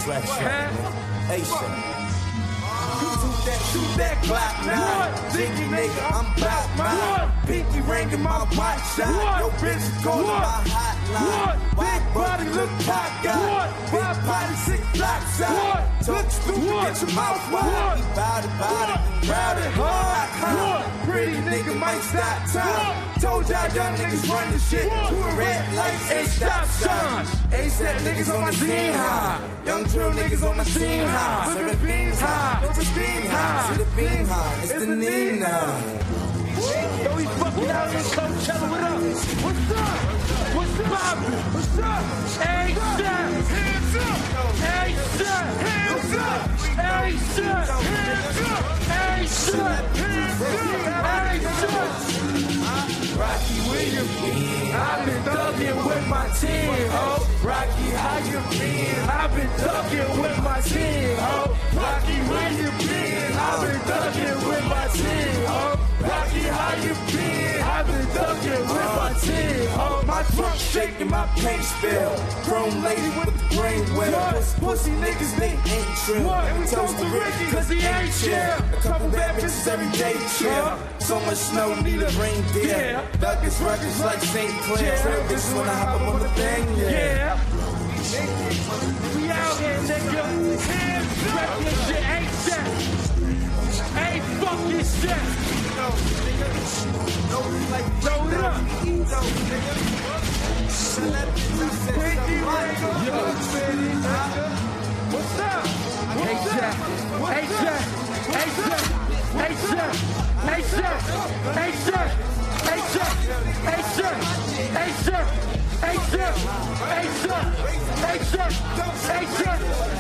Sweatshop. Ace. Shoot that Glock 9. Jiggy nigga, I'm back mine. Pinky ring in my watch shot. Yo bitch is calling my hotline. Big body look cockeyed. Big body 6 blocks out. Look stupid, get your mouth wide. Bout it, proud it, hard. Pretty nigga might stop time. Told y'all young niggas run the shit to a red light and stop signs. ASAP niggas on my scene high. Young drill niggas on my scene high. Flippin' beams high. Don't just beam high. See the beam high. It's the knee now. Yo, we fucking out in Coachella. What up? What's up? What's poppin'? What's up? ASAP. Hands up. ASAP. Hands up. ASAP. Hands up. ASAP. Hands up. Rocky, where you been? I've been thuggin' with my team, ho. Rocky, how you been? I've been thuggin' with my team, ho. Rocky, where you been? I've been thuggin' with my team, ho. Rocky, how you been? I've been thuggin' with my team, ho. My trunk shaking, my paint spill. Chrome lady with the brain well. Pussy niggas, they ain't trill. And we toast to Ricky, cause he ain't chill. A couple bad bitches every day chill. So much snow, need a reindeer. Douglas ruggers like St. Clair. This when I hop up on the thing, yeah. We out here, nigga. Hands up, your shit ain't set. Ain't fucking set. Throw it up. What's up? What's up? Hey, Jack. Hey, Jack. Hey, Jack. Hey, Jack. Hey, Jack. Hey, Jack. Hey, Jack. Hey, Jack. Hey, Jack. Hey, Jack. Hey, Jack. Hey, Jack.